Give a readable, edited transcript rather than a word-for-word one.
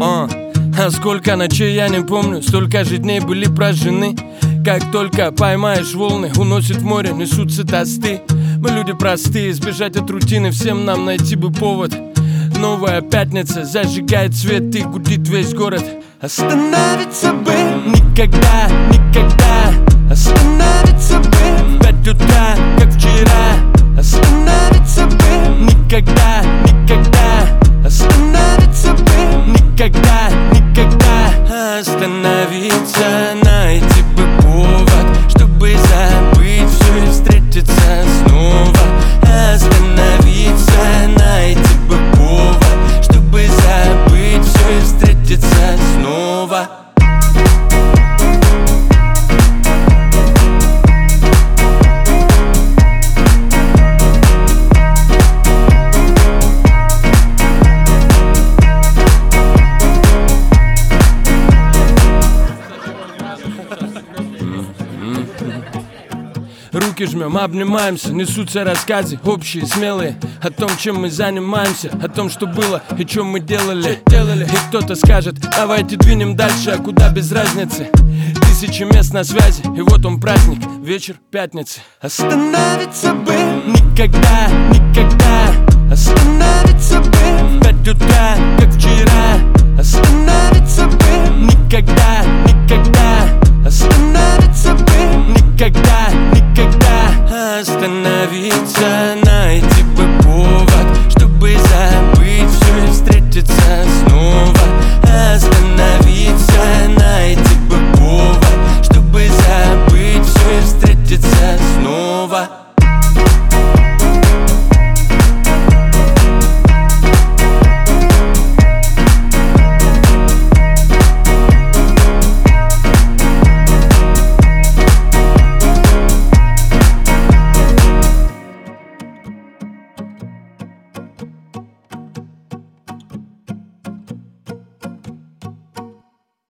А сколько ночей я не помню, столько же дней были прожжены. Как только поймаешь волны, уносит в море, несутся тосты. Мы люди простые, избежать от рутины всем нам найти бы повод. Новая пятница зажигает свет и гудит весь город. Остановиться бы никогда, никогда. Остановиться бы в 5 утра, как вчера. Остановиться бы никогда, никогда. Остановиться бы никогда, никогда. Остановиться, найти бы повод, чтобы забыть все и встретиться снова. Остановиться, найти бы повод, чтобы забыть все и встретиться снова. Руки жмем, обнимаемся, несутся рассказы общие, смелые. О том, чем мы занимаемся, о том, что было и чем мы делали. И кто-то скажет, давайте двинем дальше, а куда без разницы. Тысячи мест на связи, и вот он праздник, вечер пятницы. Остановиться бы никогда, никогда. Остановиться бы в 5 утра, как вчера. Остановиться бы никогда, никогда. Остановиться бы никогда, никогда. Остановиться,